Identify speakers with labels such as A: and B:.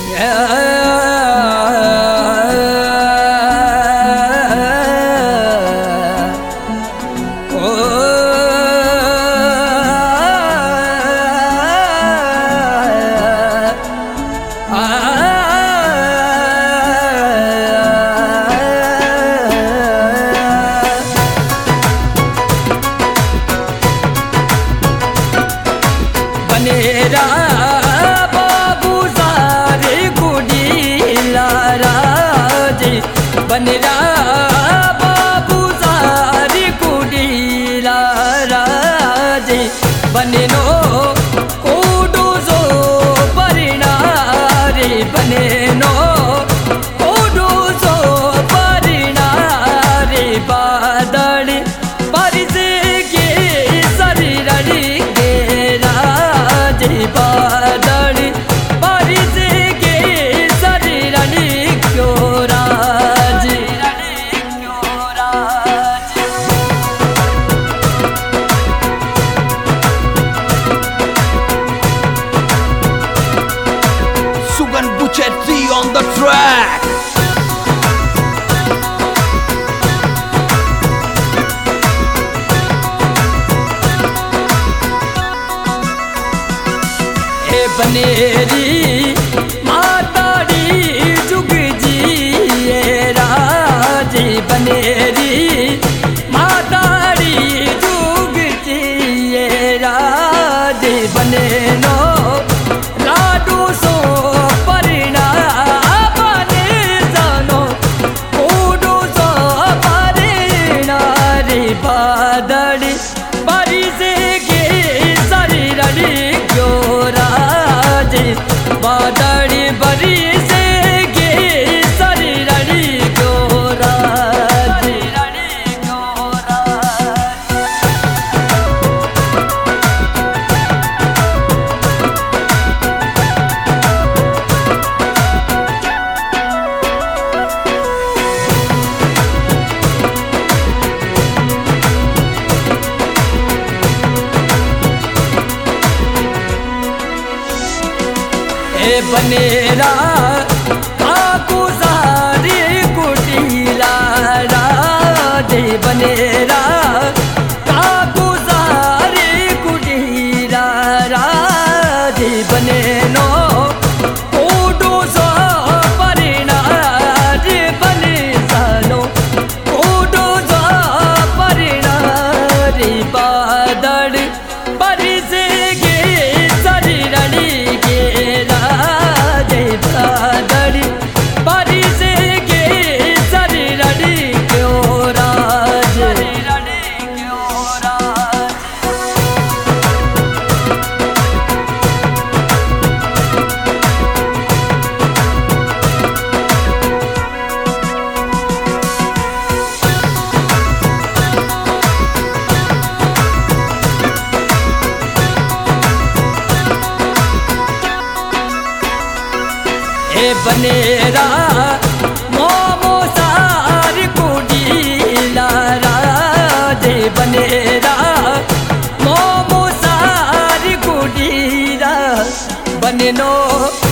A: बनेरा बाबू सारे कुड़ीला राजे बनेरा बाबू सारे कुड़ीला राजे बनेनो कोडो जो परिणारे बनेनो कोडो जो परिणारे बादल परिसे के शरीर बादल परिसे के शरीर क्यों राज
B: Sugan Buchetti on the track.
A: बनेरी माताड़ी जुग जी राजे बनेरी माताड़ी जुग जी राजे बनेनो लाडू सो परिणा बने जानो कोडो सो परिणा रे बादल परिसे के शरीर क्यों बादड़ी बरी से गे शरीर गोरा बनेरा काकू सारी कुटीला राजे बनेरा काकू सारी कुटीला राजे बनेनो कोडो सो परिणार बने सानो कोडो सो परिणार बादल परिसे के शरीर बादल परिसे के शरीर क्यों राज बनेरा मोमो सार कुड़ीला राजे बनेरा मोमो सार कुड़ीला बनेनो